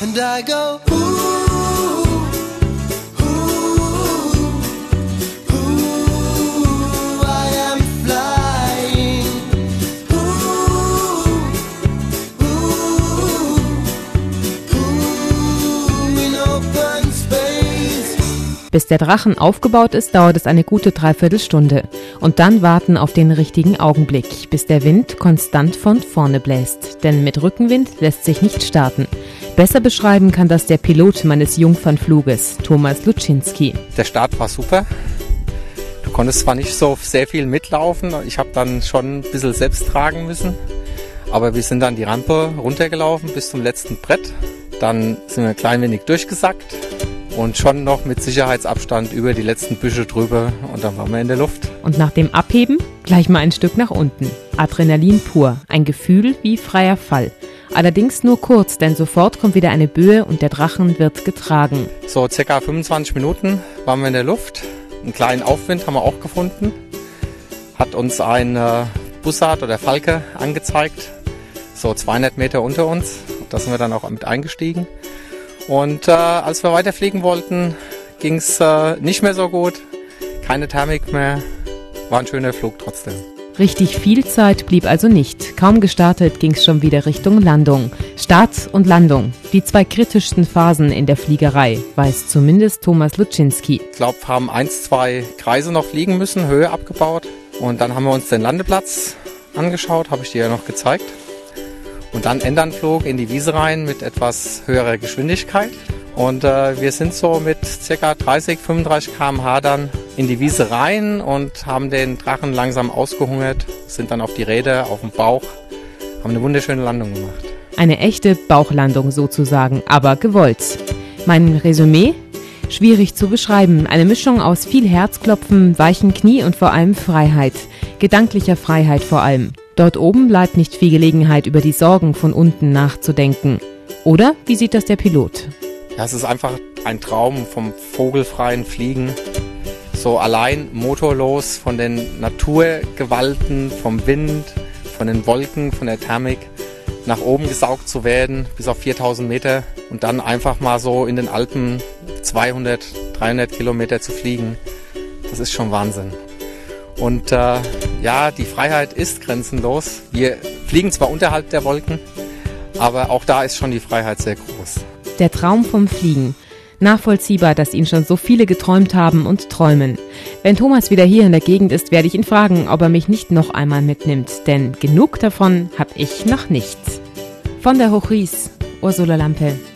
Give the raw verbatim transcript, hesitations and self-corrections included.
And I go, ooh, ooh, ooh, I am flying. Ooh, ooh, ooh, in open space. Bis der Drachen aufgebaut ist, dauert es eine gute Dreiviertelstunde. Und dann warten auf den richtigen Augenblick, bis der Wind konstant von vorne bläst. Denn mit Rückenwind lässt sich nicht starten. Besser beschreiben kann das der Pilot meines Jungfernfluges, Thomas Luczynski. Der Start war super. Du konntest zwar nicht so sehr viel mitlaufen, ich habe dann schon ein bisschen selbst tragen müssen. Aber wir sind dann die Rampe runtergelaufen bis zum letzten Brett. Dann sind wir ein klein wenig durchgesackt. Und schon noch mit Sicherheitsabstand über die letzten Büsche drüber und dann waren wir in der Luft. Und nach dem Abheben gleich mal ein Stück nach unten. Adrenalin pur, ein Gefühl wie freier Fall. Allerdings nur kurz, denn sofort kommt wieder eine Böe und der Drachen wird getragen. So circa fünfundzwanzig Minuten waren wir in der Luft. Einen kleinen Aufwind haben wir auch gefunden. Hat uns ein äh, Bussard oder Falke angezeigt, so zweihundert Meter unter uns. Da sind wir dann auch mit eingestiegen. Und äh, als wir weiterfliegen wollten, ging es äh, nicht mehr so gut. Keine Thermik mehr. War ein schöner Flug trotzdem. Richtig viel Zeit blieb also nicht. Kaum gestartet ging es schon wieder Richtung Landung. Start und Landung, die zwei kritischsten Phasen in der Fliegerei, weiß zumindest Thomas Luczynski. Ich glaube, wir haben eins, zwei Kreise noch fliegen müssen, Höhe abgebaut. Und dann haben wir uns den Landeplatz angeschaut, habe ich dir ja noch gezeigt. Und dann Endanflug in die Wiese rein mit etwas höherer Geschwindigkeit. Und äh, wir sind so mit ca. dreißig, fünfunddreißig Kilometer pro Stunde dann in die Wiese rein und haben den Drachen langsam ausgehungert, sind dann auf die Räder, auf dem Bauch, haben eine wunderschöne Landung gemacht. Eine echte Bauchlandung sozusagen, aber gewollt. Mein Resümee? Schwierig zu beschreiben. Eine Mischung aus viel Herzklopfen, weichen Knie und vor allem Freiheit. Gedanklicher Freiheit vor allem. Dort oben bleibt nicht viel Gelegenheit, über die Sorgen von unten nachzudenken. Oder wie sieht das der Pilot? Ja, es ist einfach ein Traum vom vogelfreien Fliegen. So allein motorlos von den Naturgewalten, vom Wind, von den Wolken, von der Thermik nach oben gesaugt zu werden, bis auf viertausend Meter und dann einfach mal so in den Alpen zweihundert, dreihundert Kilometer zu fliegen. Das ist schon Wahnsinn. Und äh, ja, die Freiheit ist grenzenlos. Wir fliegen zwar unterhalb der Wolken, aber auch da ist schon die Freiheit sehr groß. Der Traum vom Fliegen. Nachvollziehbar, dass ihn schon so viele geträumt haben und träumen. Wenn Thomas wieder hier in der Gegend ist, werde ich ihn fragen, ob er mich nicht noch einmal mitnimmt. Denn genug davon habe ich noch nicht. Von der Hochries, Ursula Lampe.